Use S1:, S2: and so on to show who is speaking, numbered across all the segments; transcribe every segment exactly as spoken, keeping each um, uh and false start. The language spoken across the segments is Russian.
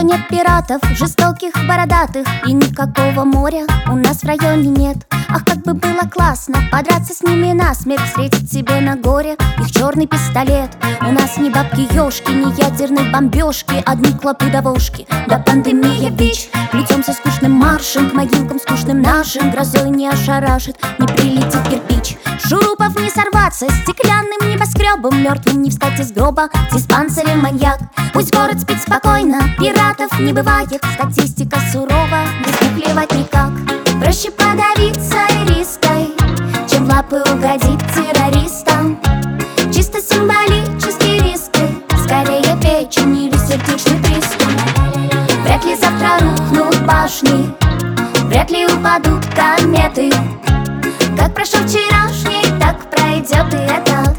S1: нет пиратов, жестоких, бородатых, и никакого моря у нас в районе нет. Ах, как бы было классно подраться с ними насмерть, встретить себе на горе их черный пистолет. У нас ни бабки-ёшки, ни ядерной бомбежки, одни клопы-довошки, да пандемия ВИЧ. Плетемся скучным маршем к могилкам скучным нашим, грозой не ошарашит, не прилетит кирпич. Шурупов не сорваться стеклянным небоскребом, мертвым не встать из гроба, диспансерем маньяк. Пусть город спит спокойно, пиратов не бывает, статистика сурова, без них плевать никак. Проще подавиться риской, чем в лапы угодить террористам. Чисто символические риски, скорее печень или сердечный приступ. Вряд ли завтра рухнут башни, вряд ли упадут кометы. Как прошел вчерашний, так пройдет и этот.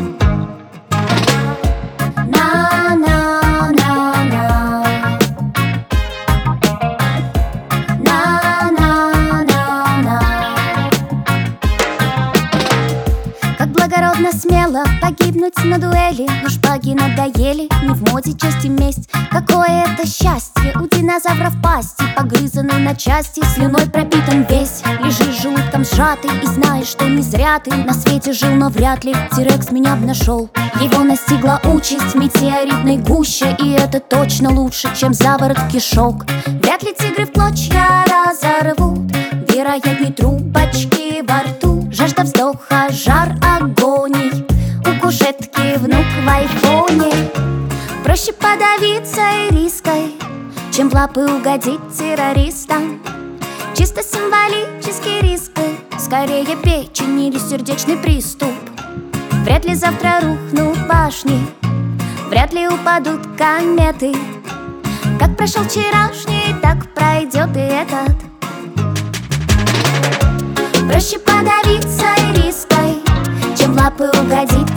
S1: Благородно, смело погибнуть на дуэли, но шпаги надоели, не в моде честь и месть. Какое это счастье у динозавров пасти, погрызанный на части, слюной пропитан весь. Лежишь желудком сжатый и знаешь, что не зря ты на свете жил, но вряд ли Тирекс меня б нашел. Его настигла участь в метеоритной гуще, и это точно лучше, чем заворот кишок. Вряд ли тигры в клочья разорвут, вероятней трубочки во рту. Жажда вздоха, жар агоний, у кушетки внук в айфоне. Проще подавиться риской, чем в лапы угодить террористам. Чисто символические риски, скорее печень или сердечный приступ. Вряд ли завтра рухнут башни, вряд ли упадут кометы. Как прошел вчерашний, так пройдет и этот. Проще подавиться риской, чем в лапы угодить